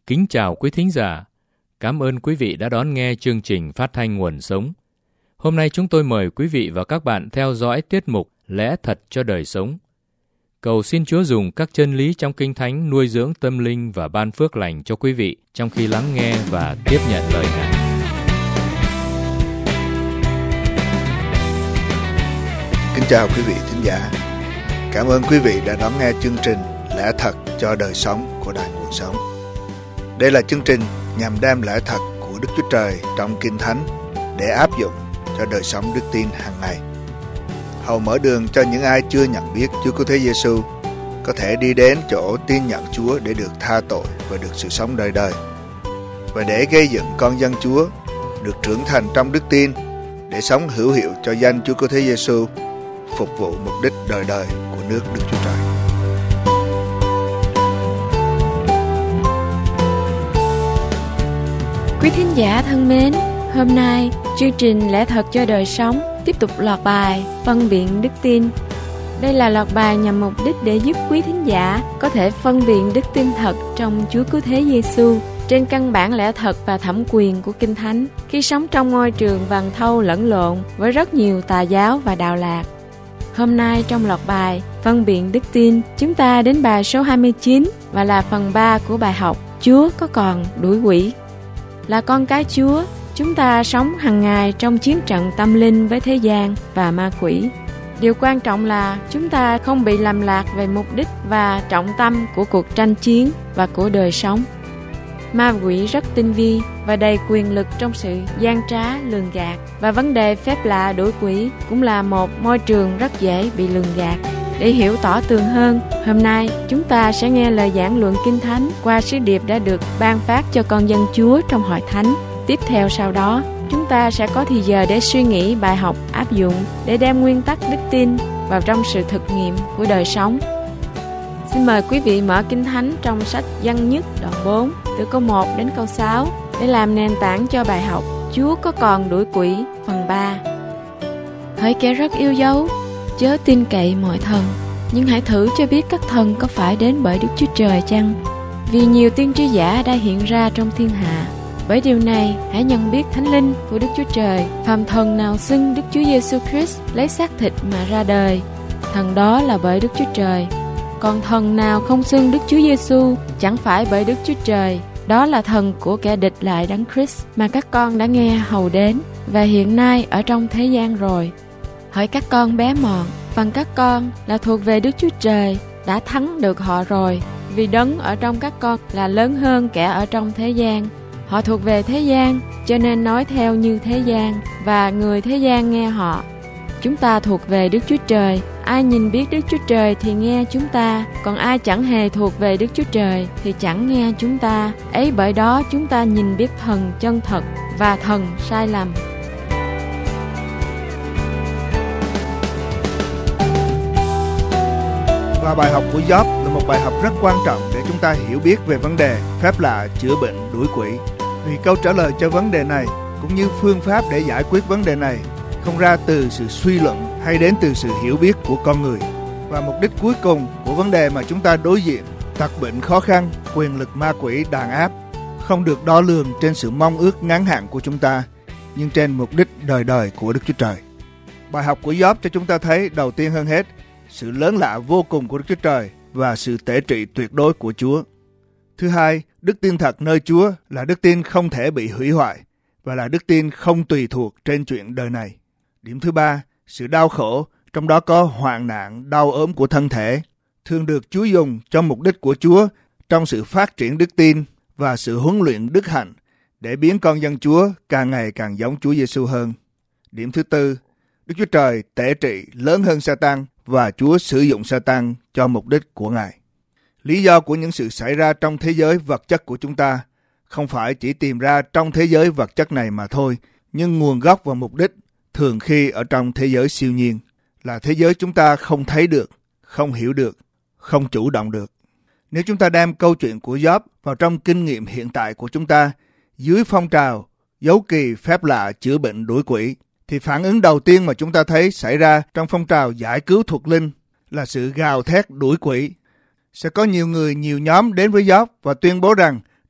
Kính chào quý thính giả. Cảm ơn quý vị đã đón nghe chương trình phát thanh Nguồn Sống. Hôm nay chúng tôi mời quý vị và các bạn theo dõi tiết mục Lẽ Thật cho Đời Sống. Cầu xin Chúa dùng các chân lý trong Kinh Thánh nuôi dưỡng tâm linh và ban phước lành cho quý vị trong khi lắng nghe và tiếp nhận lời Ngài. Kính chào quý vị thính giả. Cảm ơn quý vị đã đón nghe chương trình Lẽ Thật cho Đời Sống của Đài Nguồn Sống. Đây là chương trình nhằm đem lẽ thật của Đức Chúa Trời trong Kinh Thánh để áp dụng cho đời sống đức tin hàng ngày. Hầu mở đường cho những ai chưa nhận biết Chúa Cứu Thế Giêsu có thể đi đến chỗ tin nhận Chúa để được tha tội và được sự sống đời đời. Và để gây dựng con dân Chúa được trưởng thành trong đức tin để sống hữu hiệu cho danh Chúa Cứu Thế Giêsu, phục vụ mục đích đời đời của nước Đức Chúa Trời. Quý thính giả thân mến, hôm nay chương trình Lẽ Thật cho Đời Sống tiếp tục loạt bài phân biện đức tin. Đây là loạt bài nhằm mục đích để giúp quý thính giả có thể phân biện đức tin thật trong Chúa Cứu Thế Giêsu trên căn bản lẽ thật và thẩm quyền của Kinh Thánh khi sống trong môi trường vằn thâu lẫn lộn với rất nhiều tà giáo và đạo lạc. Hôm nay trong loạt bài phân biện đức tin, chúng ta đến bài số 29 và là phần 3 của bài học Chúa có còn đuổi quỷ. Là con cái Chúa, chúng ta sống hàng ngày trong chiến trận tâm linh với thế gian và ma quỷ. Điều quan trọng là chúng ta không bị lầm lạc về mục đích và trọng tâm của cuộc tranh chiến và của đời sống. Ma quỷ rất tinh vi và đầy quyền lực trong sự gian trá, lường gạt. Và vấn đề phép lạ đuổi quỷ cũng là một môi trường rất dễ bị lường gạt. Để hiểu tỏ tường hơn, hôm nay chúng ta sẽ nghe lời giảng luận Kinh Thánh qua sứ điệp đã được ban phát cho con dân Chúa trong hội thánh. Tiếp theo sau đó, chúng ta sẽ có thì giờ để suy nghĩ bài học áp dụng để đem nguyên tắc đức tin vào trong sự thực nghiệm của đời sống. Xin mời quý vị mở Kinh Thánh trong sách Văn Nhất đoạn 4 từ câu 1 đến câu 6 để làm nền tảng cho bài học Chúa có còn đuổi quỷ phần 3. Hỡi kẻ rất yêu dấu, chớ tin cậy mọi thần, nhưng hãy thử cho biết các thần có phải đến bởi Đức Chúa Trời chăng? Vì nhiều tiên tri giả đã hiện ra trong thiên hạ. Bởi điều này, hãy nhận biết Thánh Linh của Đức Chúa Trời. Phàm thần nào xưng Đức Chúa Giêsu Christ lấy xác thịt mà ra đời, thần đó là bởi Đức Chúa Trời. Còn thần nào không xưng Đức Chúa Giêsu chẳng phải bởi Đức Chúa Trời, đó là thần của kẻ địch lại Đấng Christ mà các con đã nghe hầu đến và hiện nay ở trong thế gian rồi. Hỡi các con bé mọn, phần các con là thuộc về Đức Chúa Trời, đã thắng được họ rồi, vì Đấng ở trong các con là lớn hơn kẻ ở trong thế gian. Họ thuộc về thế gian, cho nên nói theo như thế gian, và người thế gian nghe họ. Chúng ta thuộc về Đức Chúa Trời, ai nhìn biết Đức Chúa Trời thì nghe chúng ta, còn ai chẳng hề thuộc về Đức Chúa Trời thì chẳng nghe chúng ta. Ấy bởi đó chúng ta nhìn biết thần chân thật và thần sai lầm. Và bài học của Gióp là một bài học rất quan trọng để chúng ta hiểu biết về vấn đề phép lạ chữa bệnh đuổi quỷ. Vì câu trả lời cho vấn đề này cũng như phương pháp để giải quyết vấn đề này không ra từ sự suy luận hay đến từ sự hiểu biết của con người. Và mục đích cuối cùng của vấn đề mà chúng ta đối diện, tật bệnh khó khăn, quyền lực ma quỷ đàn áp, không được đo lường trên sự mong ước ngắn hạn của chúng ta, nhưng trên mục đích đời đời của Đức Chúa Trời. Bài học của Gióp cho chúng ta thấy đầu tiên hơn hết sự lớn lạ vô cùng của Đức Chúa Trời và sự tể trị tuyệt đối của Chúa. Thứ hai, đức tin thật nơi Chúa là đức tin không thể bị hủy hoại và là đức tin không tùy thuộc trên chuyện đời này. Điểm thứ ba, sự đau khổ, trong đó có hoạn nạn, đau ốm của thân thể, thường được Chúa dùng cho mục đích của Chúa trong sự phát triển đức tin và sự huấn luyện đức hạnh để biến con dân Chúa càng ngày càng giống Chúa Giêsu hơn. Điểm thứ tư, Đức Chúa Trời tể trị lớn hơn Sa-tan và Chúa sử dụng Sa-tan cho mục đích của Ngài. Lý do của những sự xảy ra trong thế giới vật chất của chúng ta không phải chỉ tìm ra trong thế giới vật chất này mà thôi, nhưng nguồn gốc và mục đích thường khi ở trong thế giới siêu nhiên, là thế giới chúng ta không thấy được, không hiểu được, không chủ động được. Nếu chúng ta đem câu chuyện của Gióp vào trong kinh nghiệm hiện tại của chúng ta dưới phong trào dấu kỳ phép lạ chữa bệnh đuổi quỷ, thì phản ứng đầu tiên mà chúng ta thấy xảy ra trong phong trào giải cứu thuộc linh là sự gào thét đuổi quỷ. Sẽ có nhiều người, nhiều nhóm đến với Gióp và tuyên bố rằng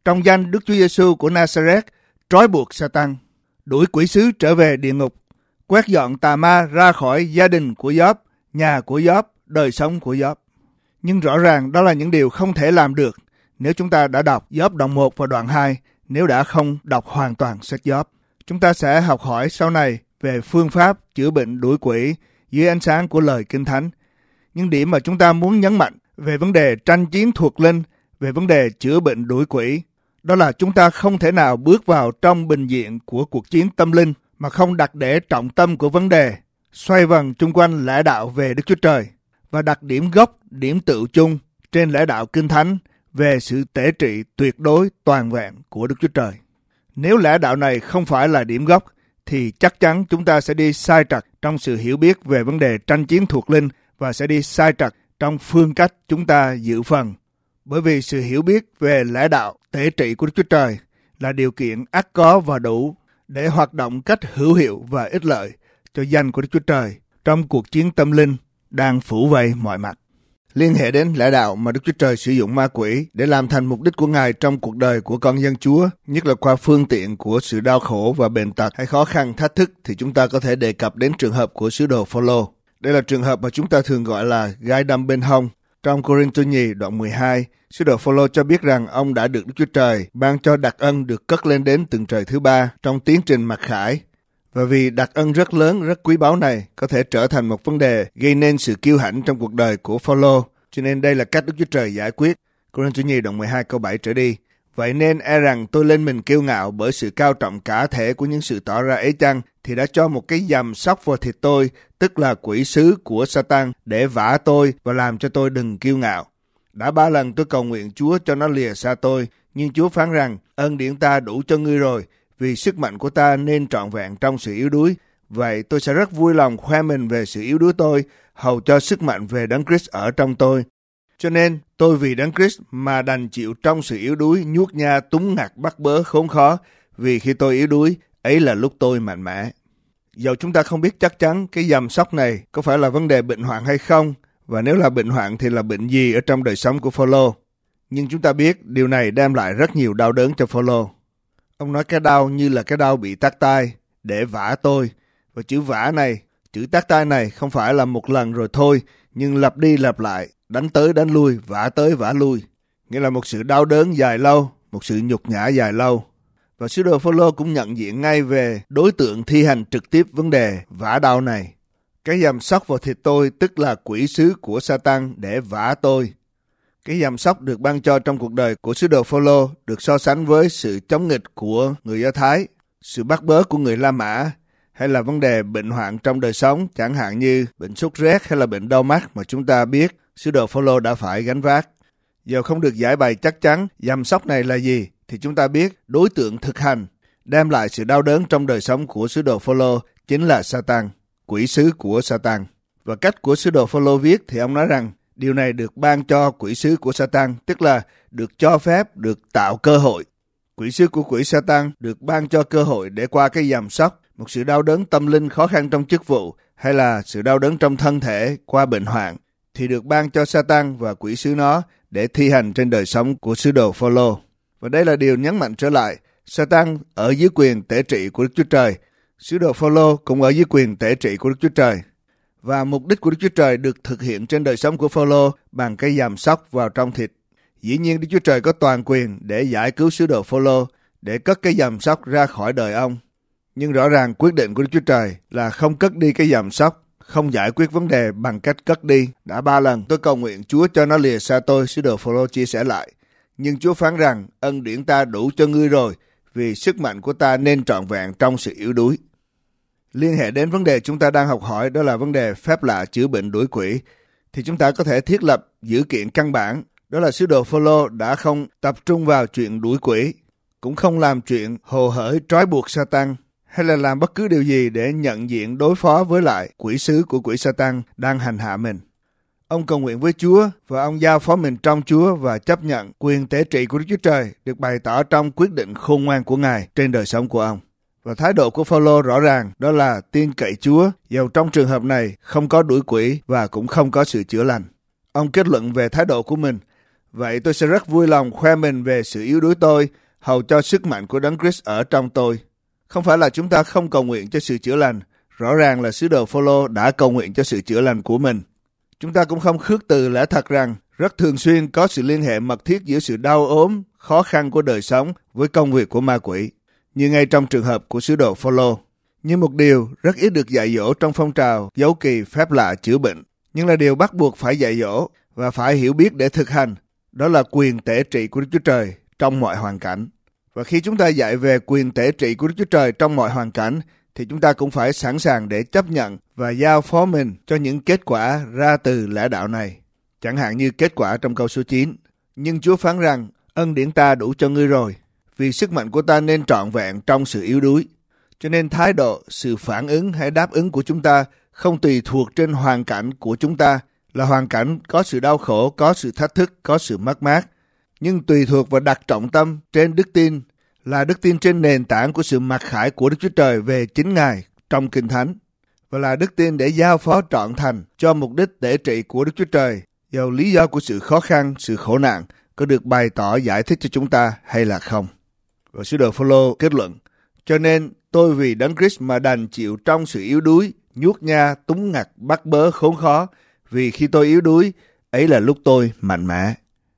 trong danh Đức Chúa Giêsu của Nazareth, trói buộc Sa-tan, đuổi quỷ sứ trở về địa ngục, quét dọn tà ma ra khỏi gia đình của Gióp, nhà của Gióp, đời sống của Gióp. Nhưng rõ ràng đó là những điều không thể làm được nếu chúng ta đã đọc Gióp đoạn 1 và đoạn 2, nếu đã không đọc hoàn toàn sách Gióp. Chúng ta sẽ học hỏi sau này về phương pháp chữa bệnh đuổi quỷ dưới ánh sáng của lời Kinh Thánh. Nhưng điểm mà chúng ta muốn nhấn mạnh về vấn đề tranh chiến thuộc linh, về vấn đề chữa bệnh đuổi quỷ, đó là chúng ta không thể nào bước vào trong bình diện của cuộc chiến tâm linh mà không đặt để trọng tâm của vấn đề xoay vần chung quanh lẽ đạo về Đức Chúa Trời và đặt điểm gốc, điểm tựu chung trên lẽ đạo Kinh Thánh về sự tể trị tuyệt đối toàn vẹn của Đức Chúa Trời. Nếu lẽ đạo này không phải là điểm gốc thì chắc chắn chúng ta sẽ đi sai trật trong sự hiểu biết về vấn đề tranh chiến thuộc linh và sẽ đi sai trật trong phương cách chúng ta dự phần. Bởi vì sự hiểu biết về lẽ đạo tể trị của Đức Chúa Trời là điều kiện ắt có và đủ để hoạt động cách hữu hiệu và ích lợi cho danh của Đức Chúa Trời trong cuộc chiến tâm linh đang phủ vây mọi mặt. Liên hệ đến lẽ đạo mà Đức Chúa Trời sử dụng ma quỷ để làm thành mục đích của Ngài trong cuộc đời của con dân Chúa, nhất là qua phương tiện của sự đau khổ và bệnh tật hay khó khăn thách thức, thì chúng ta có thể đề cập đến trường hợp của sứ đồ Phô-lô. Đây là trường hợp mà chúng ta thường gọi là gai đâm bên hông. Trong Cô-rinh-tô nhì đoạn 12, sứ đồ Phô-lô cho biết rằng ông đã được Đức Chúa Trời ban cho đặc ân được cất lên đến tầng trời thứ 3 trong tiến trình mặc khải. Và vì đặc ân rất lớn, rất quý báu này có thể trở thành một vấn đề gây nên sự kiêu hãnh trong cuộc đời của Phô-lô, cho nên đây là cách Đức Chúa Trời giải quyết. Cô-rinh-tô nhì đoạn 12 câu 7 trở đi. Vậy nên e rằng tôi lên mình kiêu ngạo bởi sự cao trọng cả thể của những sự tỏ ra ấy chăng, thì đã cho một cái dầm sóc vào thịt tôi, tức là quỷ sứ của Sa-tan, để vả tôi và làm cho tôi đừng kiêu ngạo. Đã 3 lần tôi cầu nguyện Chúa cho nó lìa xa tôi, nhưng Chúa phán rằng ân điển ta đủ cho ngươi rồi, vì sức mạnh của ta nên trọn vẹn trong sự yếu đuối. Vậy tôi sẽ rất vui lòng khoe mình về sự yếu đuối tôi, hầu cho sức mạnh về Đấng Christ ở trong tôi. Cho nên tôi vì Đấng Christ mà đành chịu trong sự yếu đuối nhuốc nha túng ngặt bắt bớ khốn khó, vì khi tôi yếu đuối, ấy là lúc tôi mạnh mẽ. Dẫu chúng ta không biết chắc chắn cái dầm sóc này có phải là vấn đề bệnh hoạn hay không, và nếu là bệnh hoạn thì là bệnh gì ở trong đời sống của Phô-lô. Nhưng chúng ta biết điều này đem lại rất nhiều đau đớn cho Phô-lô. Ông nói cái đau như là cái đau bị tát tai, để vả tôi. Và chữ vả này, chữ tát tai này không phải là một lần rồi thôi, nhưng lặp đi lặp lại, đánh tới đánh lui, vả tới vả lui. Nghĩa là một sự đau đớn dài lâu, một sự nhục nhã dài lâu. Và sứ đồ Phô-lô cũng nhận diện ngay về đối tượng thi hành trực tiếp vấn đề vả đau này. Cái dầm sóc vào thịt tôi tức là quỷ sứ của Sa-tan để vả tôi. Cái dầm sóc được ban cho trong cuộc đời của sứ đồ Phô-lô được so sánh với sự chống nghịch của người Do Thái, sự bắt bớ của người La Mã, hay là vấn đề bệnh hoạn trong đời sống, chẳng hạn như bệnh sốt rét hay là bệnh đau mắt mà chúng ta biết sứ đồ Phô-lô đã phải gánh vác. Dù không được giải bày chắc chắn dầm sóc này là gì, thì chúng ta biết đối tượng thực hành đem lại sự đau đớn trong đời sống của sứ đồ Phô-lô chính là Sa-tan, quỷ sứ của Sa-tan. Và cách của sứ đồ Phô-lô viết thì ông nói rằng điều này được ban cho quỷ sứ của Sa-tan, tức là được cho phép, được tạo cơ hội. Quỷ sứ của quỷ Sa-tan được ban cho cơ hội để qua cái dầm sóc, một sự đau đớn tâm linh khó khăn trong chức vụ hay là sự đau đớn trong thân thể qua bệnh hoạn, thì được ban cho Sa-tan và quỷ sứ nó để thi hành trên đời sống của sứ đồ Phô-lô. Và đây là điều nhấn mạnh trở lại, Sa-tan ở dưới quyền tể trị của Đức Chúa Trời, sứ đồ Phô-lô cũng ở dưới quyền tể trị của Đức Chúa Trời. Và mục đích của Đức Chúa Trời được thực hiện trên đời sống của Phô-lô bằng cái dầm sóc vào trong thịt. Dĩ nhiên Đức Chúa Trời có toàn quyền để giải cứu sứ đồ Phô-lô, để cất cái dầm sóc ra khỏi đời ông. Nhưng rõ ràng quyết định của Đức Chúa Trời là không cất đi cái dầm sóc, không giải quyết vấn đề bằng cách cất đi. Đã 3 lần tôi cầu nguyện Chúa cho nó lìa xa tôi, sứ đồ Phô-lô chia sẻ lại. Nhưng Chúa phán rằng ân điển ta đủ cho ngươi rồi, vì sức mạnh của ta nên trọn vẹn trong sự yếu đuối. Liên hệ đến vấn đề chúng ta đang học hỏi, đó là vấn đề phép lạ chữa bệnh đuổi quỷ, thì chúng ta có thể thiết lập dữ kiện căn bản, đó là sứ đồ Phô-lô đã không tập trung vào chuyện đuổi quỷ, cũng không làm chuyện hồ hởi trói buộc Sa-tan, hay là làm bất cứ điều gì để nhận diện đối phó với lại quỷ sứ của quỷ Sa-tan đang hành hạ mình. Ông cầu nguyện với Chúa và ông giao phó mình trong Chúa và chấp nhận quyền tể trị của Đức Chúa Trời được bày tỏ trong quyết định khôn ngoan của Ngài trên đời sống của ông. Và thái độ của Phao-lô rõ ràng đó là tin cậy Chúa, dầu trong trường hợp này không có đuổi quỷ và cũng không có sự chữa lành. Ông kết luận về thái độ của mình: Vậy tôi sẽ rất vui lòng khoe mình về sự yếu đuối tôi, hầu cho sức mạnh của Đấng Christ ở trong tôi. Không phải là chúng ta không cầu nguyện cho sự chữa lành. Rõ ràng là sứ đồ Phôlô đã cầu nguyện cho sự chữa lành của mình. Chúng ta cũng không khước từ lẽ thật rằng rất thường xuyên có sự liên hệ mật thiết giữa sự đau ốm, khó khăn của đời sống với công việc của ma quỷ, như ngay trong trường hợp của sứ đồ Phôlô. Nhưng một điều rất ít được dạy dỗ trong phong trào dấu kỳ phép lạ chữa bệnh, nhưng là điều bắt buộc phải dạy dỗ và phải hiểu biết để thực hành, đó là quyền tể trị của Đức Chúa Trời trong mọi hoàn cảnh. Và khi chúng ta dạy về quyền tể trị của Đức Chúa Trời trong mọi hoàn cảnh, thì chúng ta cũng phải sẵn sàng để chấp nhận và giao phó mình cho những kết quả ra từ lẽ đạo này. Chẳng hạn như kết quả trong câu số 9. Nhưng Chúa phán rằng, ân điển ta đủ cho ngươi rồi, vì sức mạnh của ta nên trọn vẹn trong sự yếu đuối. Cho nên thái độ, sự phản ứng hay đáp ứng của chúng ta không tùy thuộc trên hoàn cảnh của chúng ta, là hoàn cảnh có sự đau khổ, có sự thách thức, có sự mất mát, nhưng tùy thuộc và đặt trọng tâm trên đức tin, là đức tin trên nền tảng của sự mặc khải của Đức Chúa Trời về chính Ngài trong Kinh Thánh, và là đức tin để giao phó trọn thành cho mục đích tể trị của Đức Chúa Trời, dầu lý do của sự khó khăn, sự khổ nạn có được bày tỏ giải thích cho chúng ta hay là không. Và sứ đồ Phôlô kết luận, cho nên tôi vì Đấng Christ mà đành chịu trong sự yếu đuối, nhuốc nha, túng ngặt, bắt bớ, khốn khó, vì khi tôi yếu đuối, ấy là lúc tôi mạnh mẽ.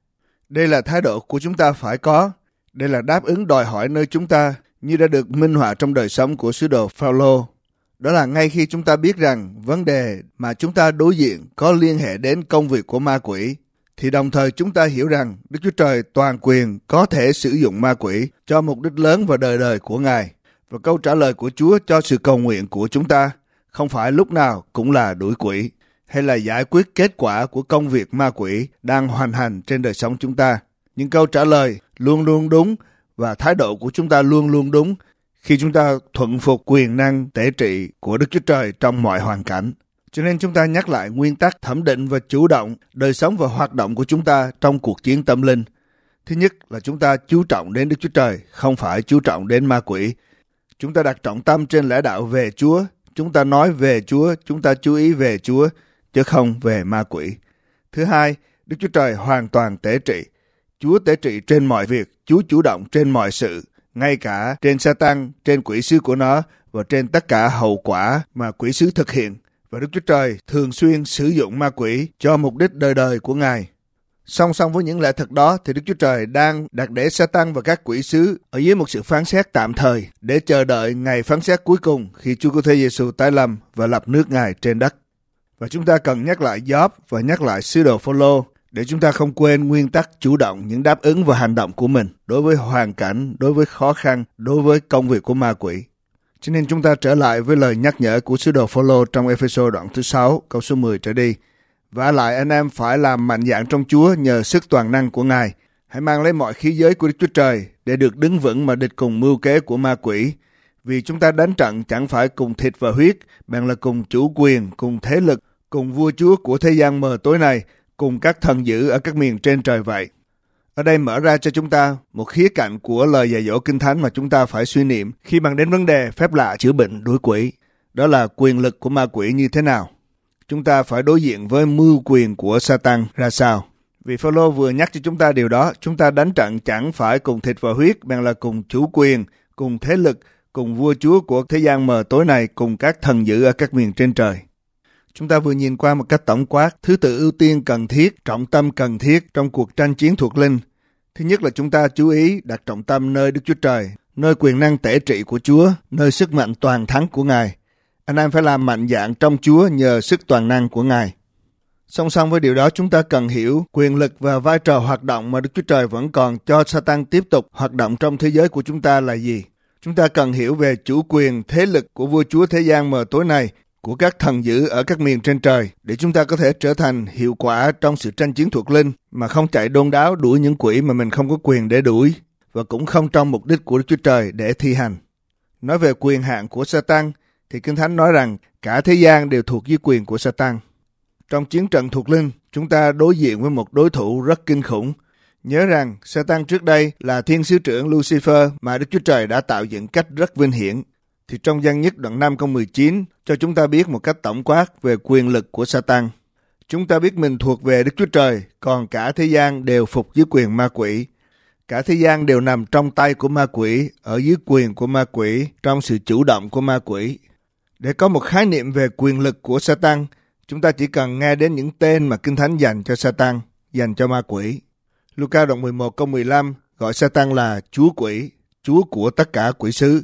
Đây là thái độ của chúng ta phải có. Đây là đáp ứng đòi hỏi nơi chúng ta như đã được minh họa trong đời sống của sứ đồ Phao-lô. Đó là ngay khi chúng ta biết rằng vấn đề mà chúng ta đối diện có liên hệ đến công việc của ma quỷ, thì đồng thời chúng ta hiểu rằng Đức Chúa Trời toàn quyền có thể sử dụng ma quỷ cho mục đích lớn và đời đời của Ngài. Và câu trả lời của Chúa cho sự cầu nguyện của chúng ta không phải lúc nào cũng là đuổi quỷ, hay là giải quyết kết quả của công việc ma quỷ đang hoành hành trên đời sống chúng ta. Nhưng câu trả lời luôn luôn đúng và thái độ của chúng ta luôn luôn đúng khi chúng ta thuận phục quyền năng tể trị của Đức Chúa Trời trong mọi hoàn cảnh. Cho nên chúng ta nhắc lại nguyên tắc thẩm định và chủ động đời sống và hoạt động của chúng ta trong cuộc chiến tâm linh. Thứ nhất là chúng ta chú trọng đến Đức Chúa Trời, không phải chú trọng đến ma quỷ. Chúng ta đặt trọng tâm trên lẽ đạo về Chúa, chúng ta nói về Chúa, chúng ta chú ý về Chúa, chứ không về ma quỷ. Thứ hai, Đức Chúa Trời hoàn toàn tể trị. Chúa tể trị trên mọi việc, Chúa chủ động trên mọi sự, ngay cả trên Sa-tan, trên quỷ sứ của nó và trên tất cả hậu quả mà quỷ sứ thực hiện. Và Đức Chúa Trời thường xuyên sử dụng ma quỷ cho mục đích đời đời của Ngài. Song song với những lẽ thật đó thì Đức Chúa Trời đang đặt để Sa-tan và các quỷ sứ ở dưới một sự phán xét tạm thời để chờ đợi ngày phán xét cuối cùng khi Chúa Cứu Thế Giêsu tái lâm và lập nước Ngài trên đất. Và chúng ta cần nhắc lại Gióp và nhắc lại sứ đồ Phao-lô để chúng ta không quên nguyên tắc chủ động những đáp ứng và hành động của mình đối với hoàn cảnh, đối với khó khăn, đối với công việc của ma quỷ. Cho nên chúng ta trở lại với lời nhắc nhở của sứ đồ Phao-lô trong Ê-phê-sô đoạn thứ 6, câu số 10 trở đi. Vả lại anh em phải làm mạnh dạn trong Chúa nhờ sức toàn năng của Ngài. Hãy mang lấy mọi khí giới của Đức Chúa Trời để được đứng vững mà địch cùng mưu kế của ma quỷ. Vì chúng ta đánh trận chẳng phải cùng thịt và huyết, bèn là cùng chủ quyền, cùng thế lực, cùng vua chúa của thế gian mờ tối này, cùng các thần dữ ở các miền trên trời vậy. Ở đây mở ra cho chúng ta một khía cạnh của lời dạy dỗ Kinh Thánh mà chúng ta phải suy niệm khi bàn đến vấn đề phép lạ chữa bệnh đuổi quỷ. Đó là quyền lực của ma quỷ như thế nào. Chúng ta phải đối diện với mưu quyền của Sa-tan ra sao. Vì Phao-lô vừa nhắc cho chúng ta điều đó, chúng ta đánh trận chẳng phải cùng thịt và huyết, bèn là cùng chủ quyền, cùng thế lực, cùng vua chúa của thế gian mờ tối này, cùng các thần dữ ở các miền trên trời. Chúng ta vừa nhìn qua một cách tổng quát thứ tự ưu tiên cần thiết, trọng tâm cần thiết trong cuộc tranh chiến thuộc linh. Thứ nhất là chúng ta chú ý đặt trọng tâm nơi Đức Chúa Trời, nơi quyền năng tể trị của Chúa, nơi sức mạnh toàn thắng của Ngài. Anh em phải làm mạnh dạn trong Chúa nhờ sức toàn năng của Ngài. Song song với điều đó, chúng ta cần hiểu quyền lực và vai trò hoạt động mà Đức Chúa Trời vẫn còn cho Sa-tan tiếp tục hoạt động trong thế giới của chúng ta là gì. Chúng ta cần hiểu về chủ quyền, thế lực của vua chúa thế gian mờ tối này, của các thần dữ ở các miền trên trời, để chúng ta có thể trở thành hiệu quả trong sự tranh chiến thuộc linh, mà không chạy đôn đáo đuổi những quỷ mà mình không có quyền để đuổi, và cũng không trong mục đích của Đức Chúa Trời để thi hành. Nói về quyền hạn của Sa-tan, thì Kinh Thánh nói rằng cả thế gian đều thuộc dưới quyền của Sa-tan. Trong chiến trận thuộc linh, chúng ta đối diện với một đối thủ rất kinh khủng. Nhớ rằng Sa-tan trước đây là thiên sứ trưởng Lucifer mà Đức Chúa Trời đã tạo dựng cách rất vinh hiển. Thì trong Giăng nhất đoạn 5 câu 19 cho chúng ta biết một cách tổng quát về quyền lực của Sa-tan. Chúng ta biết mình thuộc về Đức Chúa Trời, còn cả thế gian đều phục dưới quyền ma quỷ. Cả thế gian đều nằm trong tay của ma quỷ, ở dưới quyền của ma quỷ, trong sự chủ động của ma quỷ. Để có một khái niệm về quyền lực của Satan, chúng ta chỉ cần nghe đến những tên mà Kinh Thánh dành cho Satan, dành cho ma quỷ. Luca đoạn 11 câu 15 gọi Satan là chúa quỷ, chúa của tất cả quỷ sứ.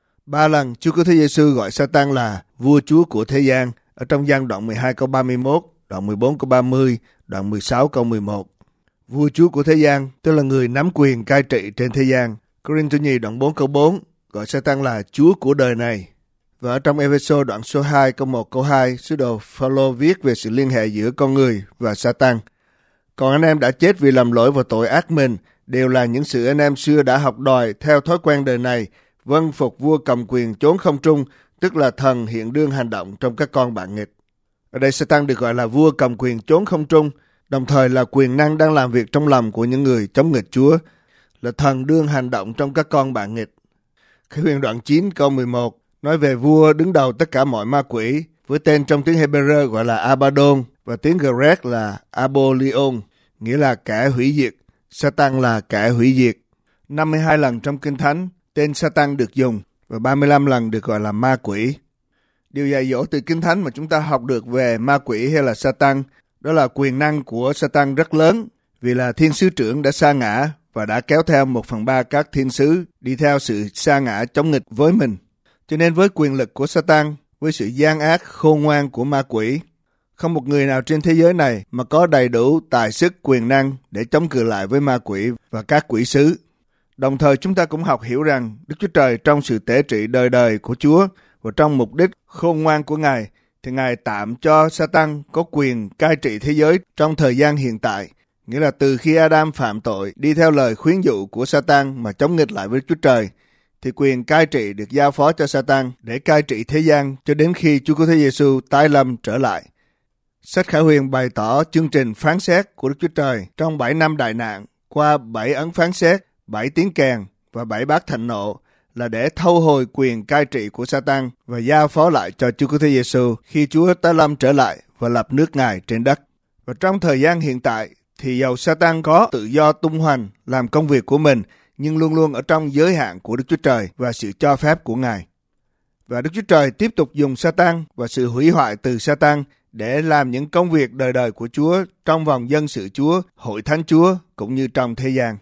3 lần Chúa Cứu Thế Giêsu gọi Satan là vua chúa của thế gian, ở trong Giăng đoạn 12 câu 31, đoạn 14 câu 30, đoạn 16 câu 11. Vua chúa của thế gian tức là người nắm quyền cai trị trên thế gian. Cô-rinh-tô nhì đoạn 4 câu 4 gọi Satan là chúa của đời này. Và ở trong Ê-phê-sô đoạn số 2 câu 1 câu 2, sứ đồ Phao-lô viết về sự liên hệ giữa con người và Satan. Còn anh em đã chết vì làm lỗi và tội ác mình, đều là những sự anh em xưa đã học đòi theo thói quen đời này, vâng phục vua cầm quyền chốn không trung, tức là thần hiện đương hành động trong các con bạn nghịch. Ở đây Satan được gọi là vua cầm quyền chốn không trung, đồng thời là quyền năng đang làm việc trong lòng của những người chống nghịch Chúa, là thần đương hành động trong các con bạn nghịch. Khải Huyền đoạn 9 câu 11 nói về vua đứng đầu tất cả mọi ma quỷ, với tên trong tiếng Hebrew gọi là Abaddon và tiếng Grec là Apollyon, nghĩa là kẻ hủy diệt. Satan là kẻ hủy diệt. 52 lần trong Kinh Thánh, tên Satan được dùng và 35 lần được gọi là ma quỷ. Điều dạy dỗ từ Kinh Thánh mà chúng ta học được về ma quỷ hay là Satan, đó là quyền năng của Satan rất lớn, vì là thiên sứ trưởng đã sa ngã và đã kéo theo 1/3 các thiên sứ đi theo sự sa ngã chống nghịch với mình. Cho nên với quyền lực của Satan, với sự gian ác khôn ngoan của ma quỷ, không một người nào trên thế giới này mà có đầy đủ tài sức quyền năng để chống cự lại với ma quỷ và các quỷ sứ. Đồng thời chúng ta cũng học hiểu rằng Đức Chúa Trời trong sự tể trị đời đời của Chúa và trong mục đích khôn ngoan của Ngài, thì Ngài tạm cho Satan có quyền cai trị thế giới trong thời gian hiện tại. Nghĩa là từ khi Adam phạm tội đi theo lời khuyến dụ của Satan mà chống nghịch lại với Đức Chúa Trời, thì quyền cai trị được giao phó cho Satan để cai trị thế gian cho đến khi Chúa Cứu Thế Giêsu tái lâm trở lại. Sách Khải Huyền bày tỏ chương trình phán xét của Đức Chúa Trời trong 7 năm đại nạn qua 7 ấn phán xét, 7 tiếng kèn và 7 bát thạnh nộ là để thâu hồi quyền cai trị của Satan và giao phó lại cho Chúa Cứu Thế Giêsu khi Chúa tái lâm trở lại và lập nước Ngài trên đất. Và trong thời gian hiện tại thì dầu Satan có tự do tung hoành làm công việc của mình, nhưng luôn luôn ở trong giới hạn của Đức Chúa Trời và sự cho phép của Ngài. Và Đức Chúa Trời tiếp tục dùng Satan và sự hủy hoại từ Satan để làm những công việc đời đời của Chúa trong vòng dân sự Chúa, hội thánh Chúa cũng như trong thế gian.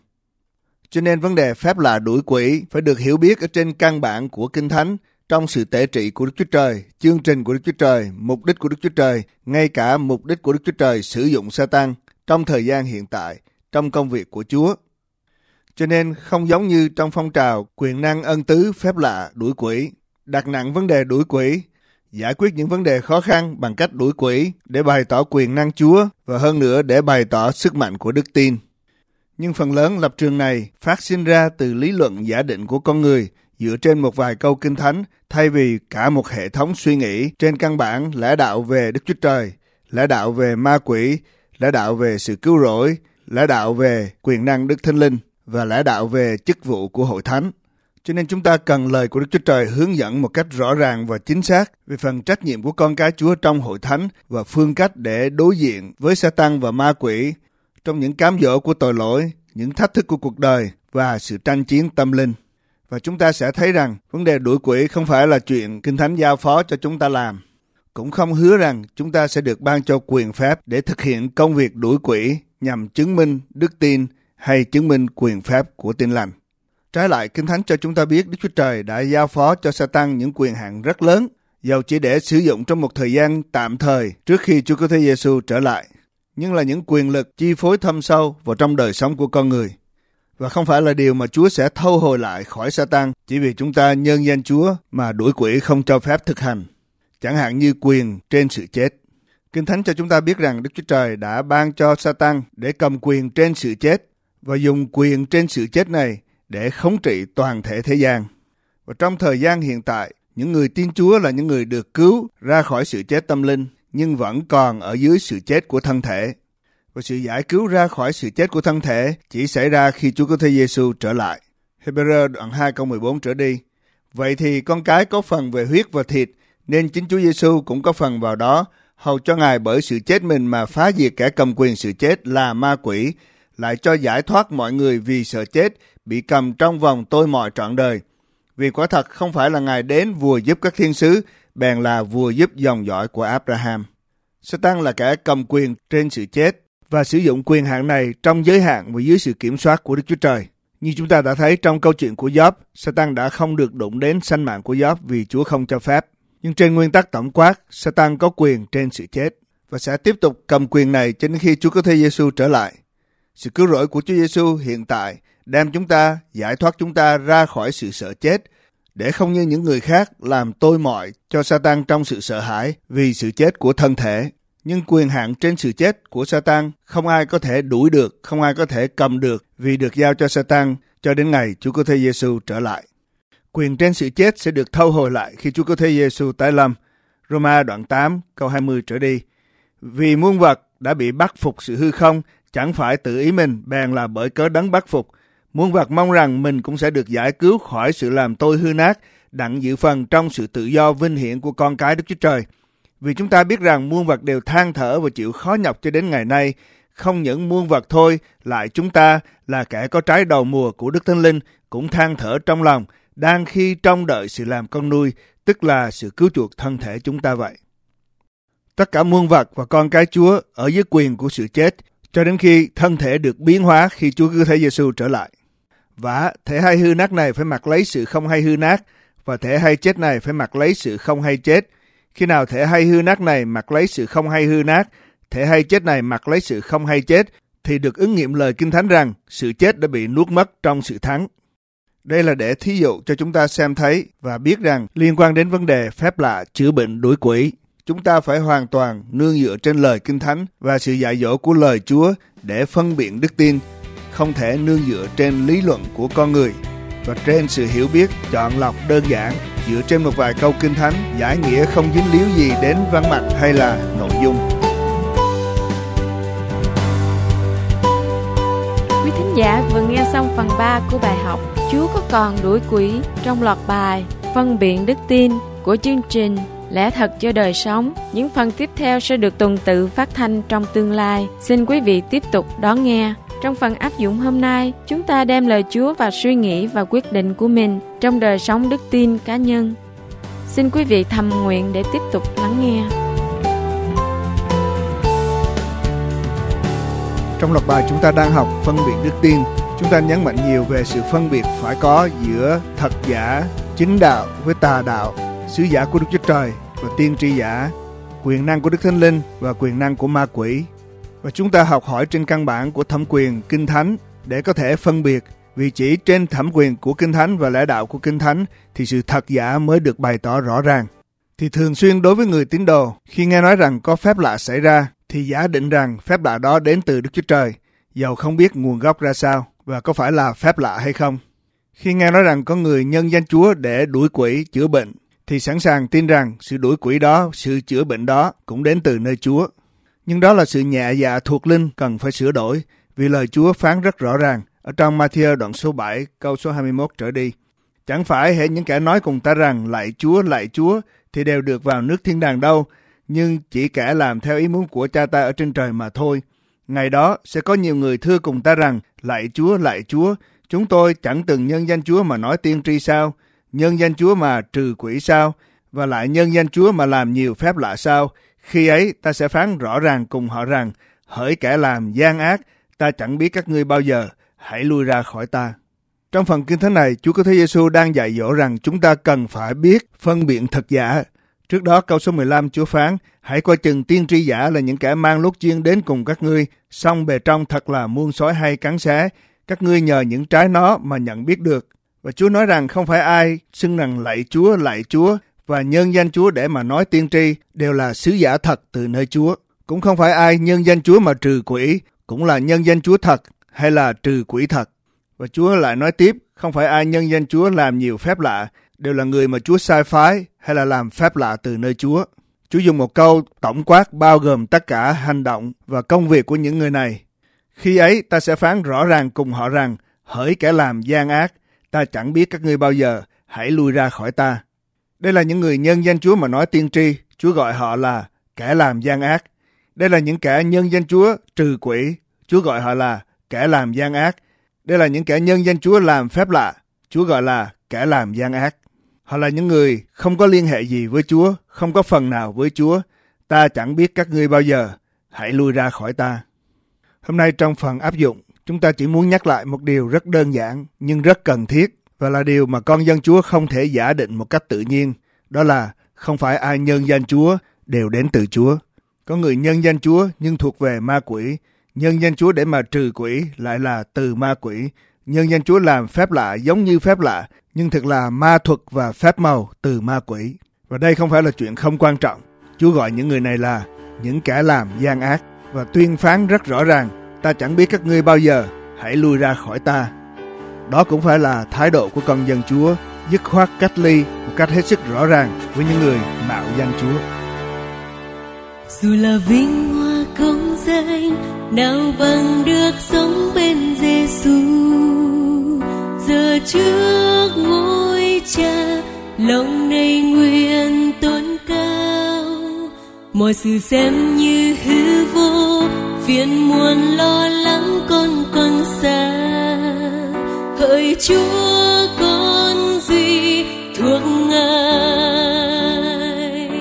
Cho nên vấn đề phép lạ đuổi quỷ phải được hiểu biết ở trên căn bản của Kinh Thánh, trong sự tể trị của Đức Chúa Trời, chương trình của Đức Chúa Trời, mục đích của Đức Chúa Trời, ngay cả mục đích của Đức Chúa Trời sử dụng Satan trong thời gian hiện tại, trong công việc của Chúa. Cho nên không giống như trong phong trào quyền năng ân tứ phép lạ đuổi quỷ, đặt nặng vấn đề đuổi quỷ, giải quyết những vấn đề khó khăn bằng cách đuổi quỷ để bày tỏ quyền năng Chúa và hơn nữa để bày tỏ sức mạnh của đức tin. Nhưng phần lớn lập trường này phát sinh ra từ lý luận giả định của con người dựa trên một vài câu Kinh Thánh thay vì cả một hệ thống suy nghĩ trên căn bản lẽ đạo về Đức Chúa Trời, lẽ đạo về ma quỷ, lẽ đạo về sự cứu rỗi, lẽ đạo về quyền năng Đức Thánh Linh và lẽ đạo về chức vụ của hội thánh. Cho nên chúng ta cần lời của Đức Chúa Trời hướng dẫn một cách rõ ràng và chính xác về phần trách nhiệm của con cái Chúa trong hội thánh và phương cách để đối diện với Satan và ma quỷ trong những cám dỗ của tội lỗi, những thách thức của cuộc đời và sự tranh chiến tâm linh. Và chúng ta sẽ thấy rằng vấn đề đuổi quỷ không phải là chuyện Kinh Thánh giao phó cho chúng ta làm. Cũng không hứa rằng chúng ta sẽ được ban cho quyền phép để thực hiện công việc đuổi quỷ nhằm chứng minh đức tin hay chứng minh quyền phép của Tin Lành. Trái lại, Kinh Thánh cho chúng ta biết Đức Chúa Trời đã giao phó cho Satan những quyền hạn rất lớn, dầu chỉ để sử dụng trong một thời gian tạm thời trước khi Chúa Cứu Thế Giêsu trở lại, nhưng là những quyền lực chi phối thâm sâu vào trong đời sống của con người. Và không phải là điều mà Chúa sẽ thâu hồi lại khỏi Satan chỉ vì chúng ta nhân danh Chúa mà đuổi quỷ không cho phép thực hành, chẳng hạn như quyền trên sự chết. Kinh Thánh cho chúng ta biết rằng Đức Chúa Trời đã ban cho Satan để cầm quyền trên sự chết và dùng quyền trên sự chết này để khống trị toàn thể thế gian. Và trong thời gian hiện tại, những người tin Chúa là những người được cứu ra khỏi sự chết tâm linh, nhưng vẫn còn ở dưới sự chết của thân thể. Và sự giải cứu ra khỏi sự chết của thân thể chỉ xảy ra khi Chúa Cứu Thế Giêsu trở lại. Hebrew đoạn 2 câu 14 trở đi. Vậy thì con cái có phần về huyết và thịt, nên chính Chúa Giêsu cũng có phần vào đó, hầu cho Ngài bởi sự chết mình mà phá diệt kẻ cầm quyền sự chết là ma quỷ, lại cho giải thoát mọi người vì sợ chết, bị cầm trong vòng tôi mọi trọn đời. Vì quả thật không phải là Ngài đến vùa giúp các thiên sứ, bèn là vùa giúp dòng dõi của Abraham. Satan là kẻ cầm quyền trên sự chết và sử dụng quyền hạn này trong giới hạn và dưới sự kiểm soát của Đức Chúa Trời. Như chúng ta đã thấy trong câu chuyện của Gióp, Satan đã không được đụng đến sanh mạng của Gióp vì Chúa không cho phép. Nhưng trên nguyên tắc tổng quát, Satan có quyền trên sự chết và sẽ tiếp tục cầm quyền này cho đến khi Chúa Cứu Thế Giêsu trở lại. Sự cứu rỗi của Chúa Giêsu hiện tại đem chúng ta, giải thoát chúng ta ra khỏi sự sợ chết, để không như những người khác làm tôi mọi cho Satan trong sự sợ hãi vì sự chết của thân thể. Nhưng quyền hạn trên sự chết của Satan không ai có thể đuổi được, không ai có thể cầm được vì được giao cho Satan cho đến ngày Chúa Cứu Thế Giêsu trở lại. Quyền trên sự chết sẽ được thâu hồi lại khi Chúa Cứu Thế Giêsu tái lâm. Roma đoạn 8 câu 20 trở đi. Vì muôn vật đã bị bắt phục sự hư không, chẳng phải tự ý mình, bèn là bởi cớ đấng bắt phục. Muôn vật mong rằng mình cũng sẽ được giải cứu khỏi sự làm tôi hư nát, đặng dự phần trong sự tự do vinh hiển của con cái Đức Chúa Trời. Vì chúng ta biết rằng muôn vật đều than thở và chịu khó nhọc cho đến ngày nay. Không những muôn vật thôi, lại chúng ta là kẻ có trái đầu mùa của Đức Thánh Linh cũng than thở trong lòng, đang khi trông đợi sự làm con nuôi, tức là sự cứu chuộc thân thể chúng ta vậy. Tất cả muôn vật và con cái Chúa ở dưới quyền của sự chết, cho đến khi thân thể được biến hóa khi Chúa Cứu Thế Giêsu trở lại. Và thể hay hư nát này phải mặc lấy sự không hay hư nát, và thể hay chết này phải mặc lấy sự không hay chết. Khi nào thể hay hư nát này mặc lấy sự không hay hư nát, thể hay chết này mặc lấy sự không hay chết, thì được ứng nghiệm lời Kinh Thánh rằng sự chết đã bị nuốt mất trong sự thắng. Đây là để thí dụ cho chúng ta xem thấy và biết rằng liên quan đến vấn đề phép lạ chữa bệnh đuổi quỷ, chúng ta phải hoàn toàn nương dựa trên lời Kinh Thánh và sự dạy dỗ của lời Chúa để phân biện đức tin, không thể nương dựa trên lý luận của con người và trên sự hiểu biết chọn lọc đơn giản dựa trên một vài câu Kinh Thánh giải nghĩa không dính líu gì đến văn mặt hay là nội dung. Quý thính giả vừa nghe xong phần 3 của bài học Chúa có còn đuổi quỷ trong loạt bài Phân biện đức tin của chương trình Lẽ thật cho đời sống. Những phần tiếp theo sẽ được tuần tự phát thanh trong tương lai. Xin quý vị tiếp tục đón nghe. Trong phần áp dụng hôm nay, chúng ta đem lời Chúa vào suy nghĩ và quyết định của mình trong đời sống đức tin cá nhân. Xin quý vị thầm nguyện để tiếp tục lắng nghe. Trong loạt bài chúng ta đang học phân biệt đức tin. Chúng ta nhấn mạnh nhiều về sự phân biệt phải có giữa thật giả, chính đạo với tà đạo, sứ giả của Đức Chúa Trời và tiên tri giả, quyền năng của Đức Thánh Linh và quyền năng của ma quỷ. Và chúng ta học hỏi trên căn bản của thẩm quyền Kinh Thánh để có thể phân biệt, vì chỉ trên thẩm quyền của Kinh Thánh và lẽ đạo của Kinh Thánh thì sự thật giả mới được bày tỏ rõ ràng. Thì thường xuyên đối với người tín đồ, khi nghe nói rằng có phép lạ xảy ra, thì giả định rằng phép lạ đó đến từ Đức Chúa Trời, dầu không biết nguồn gốc ra sao và có phải là phép lạ hay không. Khi nghe nói rằng có người nhân danh Chúa để đuổi quỷ, chữa bệnh, thì sẵn sàng tin rằng sự đuổi quỷ đó, sự chữa bệnh đó cũng đến từ nơi Chúa. Nhưng đó là sự nhẹ dạ thuộc linh cần phải sửa đổi, vì lời Chúa phán rất rõ ràng ở trong Ma-thi-ơ đoạn số 7 câu số 21 trở đi. Chẳng phải hễ những kẻ nói cùng ta rằng lạy Chúa thì đều được vào nước thiên đàng đâu, nhưng chỉ kẻ làm theo ý muốn của cha ta ở trên trời mà thôi. Ngày đó sẽ có nhiều người thưa cùng ta rằng lạy Chúa, chúng tôi chẳng từng nhân danh Chúa mà nói tiên tri sao, nhân danh Chúa mà trừ quỷ sao, và lại nhân danh Chúa mà làm nhiều phép lạ sao. Khi ấy ta sẽ phán rõ ràng cùng họ rằng hỡi kẻ làm gian ác, ta chẳng biết các ngươi bao giờ, hãy lui ra khỏi ta. Trong phần Kinh Thánh này, Chúa Cứu Thế Giêsu đang dạy dỗ rằng chúng ta cần phải biết phân biện thật giả. Trước đó câu số 15 Chúa phán, hãy coi chừng tiên tri giả là những kẻ mang lốt chiên đến cùng các ngươi, song bề trong thật là muôn sói hay cắn xé, các ngươi nhờ những trái nó mà nhận biết được. Và Chúa nói rằng không phải ai xưng rằng lạy Chúa và nhân danh Chúa để mà nói tiên tri đều là sứ giả thật từ nơi Chúa. Cũng không phải ai nhân danh Chúa mà trừ quỷ, cũng là nhân danh Chúa thật hay là trừ quỷ thật. Và Chúa lại nói tiếp, không phải ai nhân danh Chúa làm nhiều phép lạ, đều là người mà Chúa sai phái hay là làm phép lạ từ nơi Chúa. Chúa dùng một câu tổng quát bao gồm tất cả hành động và công việc của những người này. Khi ấy ta sẽ phán rõ ràng cùng họ rằng, hỡi kẻ làm gian ác, ta chẳng biết các ngươi bao giờ, hãy lui ra khỏi ta. Đây là những người nhân danh Chúa mà nói tiên tri, Chúa gọi họ là kẻ làm gian ác. Đây là những kẻ nhân danh Chúa trừ quỷ, Chúa gọi họ là kẻ làm gian ác. Đây là những kẻ nhân danh Chúa làm phép lạ, Chúa gọi là kẻ làm gian ác. Họ là những người không có liên hệ gì với Chúa, không có phần nào với Chúa. Ta chẳng biết các ngươi bao giờ, hãy lui ra khỏi ta. Hôm nay trong phần áp dụng, chúng ta chỉ muốn nhắc lại một điều rất đơn giản nhưng rất cần thiết, và là điều mà con dân Chúa không thể giả định một cách tự nhiên. Đó là không phải ai nhân danh Chúa đều đến từ Chúa. Có người nhân danh Chúa nhưng thuộc về ma quỷ. Nhân danh Chúa để mà trừ quỷ lại là từ ma quỷ. Nhân danh Chúa làm phép lạ giống như phép lạ, nhưng thực là ma thuật và phép màu từ ma quỷ. Và đây không phải là chuyện không quan trọng. Chúa gọi những người này là những kẻ làm gian ác và tuyên phán rất rõ ràng: ta chẳng biết các ngươi bao giờ, hãy lui ra khỏi ta. Đó cũng phải là thái độ của con dân Chúa, dứt khoát cách ly một cách hết sức rõ ràng với những người mạo danh Chúa. Dù là vinh hoa công danh, nào bằng được sống bên Giêsu. Giờ trước ngôi Cha, lòng này nguyện tôn cao. Mọi sự xem như hư vô, phiền muộn lo lắng con quăng xa. Hỡi Chúa con duy thuộc Ngài.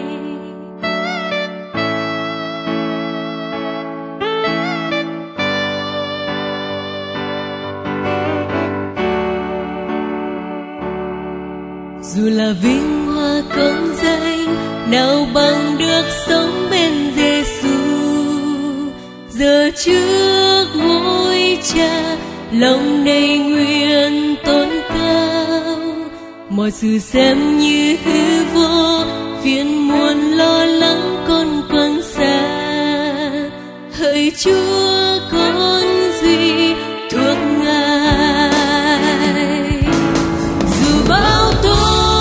Dù là vinh hoa công danh, nào bằng được sống bên Giêsu. Giờ trước ngôi Cha, lòng này nguyện tôn cao. Mọi sự xem như hư vô, phiền muộn lo lắng con quăng xa. Hỡi Chúa con duy thuộc Ngài. Dù bao tố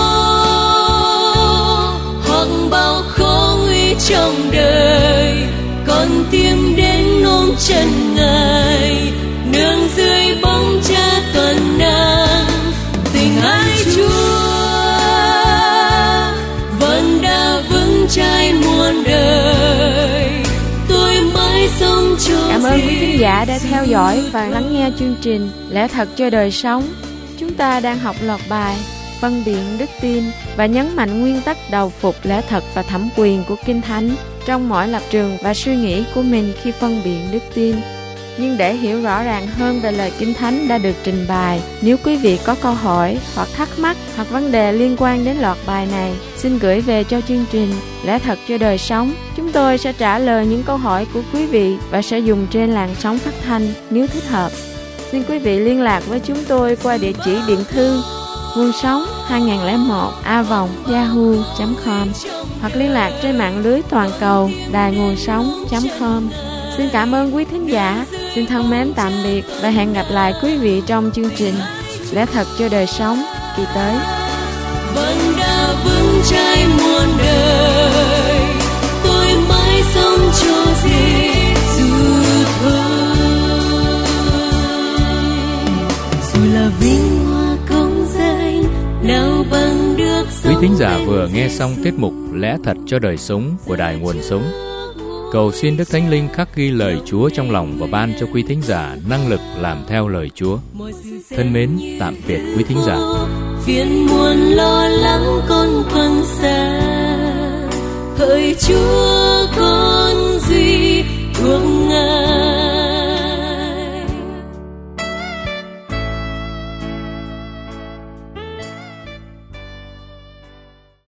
hoặc bao khó nguy trong đời, con tìm đến ôm chân Ngài, nương dưới bóng Cha toàn năng. Tình ái Chúa vẫn đã vững chãi muôn đời, tôi mãi sống cho. Cảm ơn quý khán giả đã theo dõi và lắng nghe chương trình Lẽ Thật Cho Đời Sống. Chúng ta đang học loạt bài phân biện đức tin và nhấn mạnh nguyên tắc đầu phục lẽ thật và thẩm quyền của Kinh Thánh trong mọi lập trường và suy nghĩ của mình khi phân biện đức tin. Nhưng để hiểu rõ ràng hơn về lời Kinh Thánh đã được trình bày, nếu quý vị có câu hỏi hoặc thắc mắc hoặc vấn đề liên quan đến loạt bài này, xin gửi về cho chương trình Lẽ Thật Cho Đời Sống. Chúng tôi sẽ trả lời những câu hỏi của quý vị và sẽ dùng trên làn sóng phát thanh nếu thích hợp. Xin quý vị liên lạc với chúng tôi qua địa chỉ điện thư nguồn sống 2001a@yahoo.com hoặc liên lạc trên mạng lưới toàn cầu đài nguồn sống.com. Xin cảm ơn quý thính giả. Xin thân mến tạm biệt và hẹn gặp lại quý vị trong chương trình Lẽ Thật Cho Đời Sống kỳ tới. Vẫn đã vững chãi muôn đời, tôi mãi sống cho Giêsu thôi. Dù là vinh hoa công danh, nào bằng được. Quý thính giả vừa nghe xong tiết mục Lẽ Thật Cho Đời Sống của Đài Nguồn Sống. Cầu xin Đức Thánh Linh khắc ghi lời Chúa trong lòng và ban cho quý thính giả năng lực làm theo lời Chúa. Thân mến, tạm biệt quý thính giả. Phiền muộn lo lắng con quăng xa. Hỡi Chúa con duy thuộc Ngài.